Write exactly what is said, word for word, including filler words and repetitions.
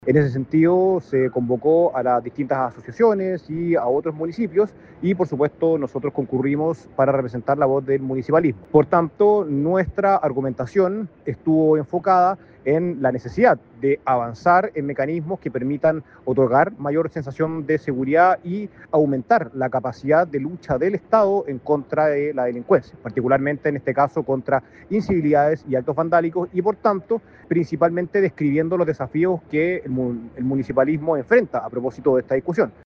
En ese sentido, se convocó a las distintas asociaciones y a otros municipios y, por supuesto, nosotros concurrimos para representar la voz del municipalismo. Por tanto, nuestra argumentación estuvo enfocada en la necesidad de avanzar en mecanismos que permitan otorgar mayor sensación de seguridad y aumentar la capacidad de lucha del Estado en contra de la delincuencia, particularmente en este caso contra incivilidades y actos vandálicos y, por tanto, principalmente describiendo los desafíos que el municipalismo enfrenta a propósito de esta discusión.